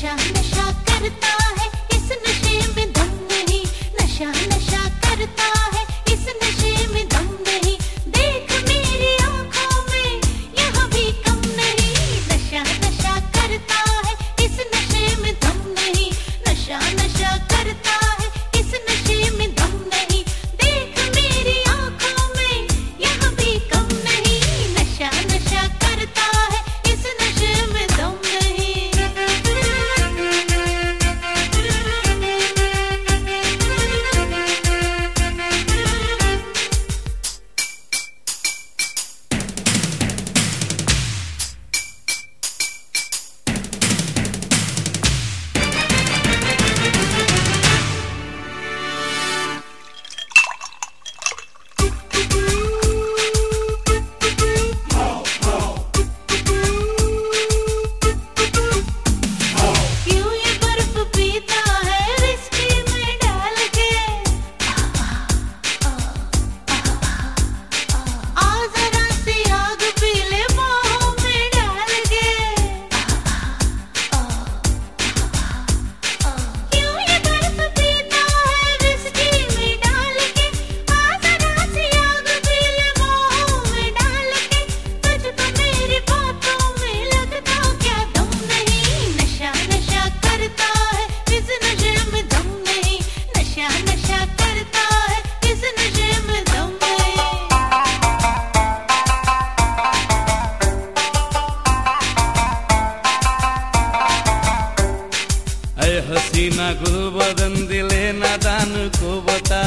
नशा नशा करता है इस नशे में दम नहीं, नशा नशा करता है इस नशे में दम नहीं, देख मेरी आंखों में यहाँ भी कम नहीं, नशा नशा करता है इस नशे में दम नहीं, नशा नशा करता है इस नशे में दम नहीं, देख मेरी आंखों में यहाँ भी कम नहीं, नशा नशा करता है इस नशे में दम नहीं। क्यों ये बर्फ पीता है विस्की में डाल के, आ जरा सी आग पी ले बाहों में डाल के, क्यों ये बर्फ पीता है विस्की में डाल के, आ जरा सी आग पी ले बाहों में डाल के, तुझको मेरी बातों में लगता क्या दम नहीं, नशा नशा करता है इस नशे में दम नहीं, नशा नशा करता है इस नशे में दम नहीं। ऐ हसीना गुलबदन दिले नादान को बता,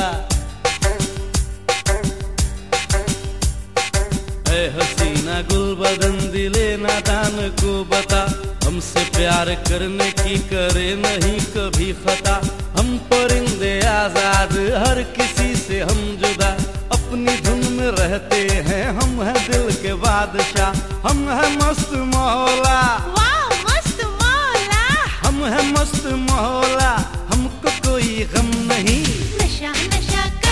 ऐ हसीना गुलबदन दिले नादान को बता, हमसे प्यार करने की करे नहीं कभी खता, हम परिंदे आजाद हर किसी से हम जुदा, अपनी धुन में रहते हैं हम हैं दिल के बादशाह, हम हैं मस्त मौला, वाह मस्त मौला, हम हैं मस्त मौला, हमको कोई गम नहीं, नशा नशा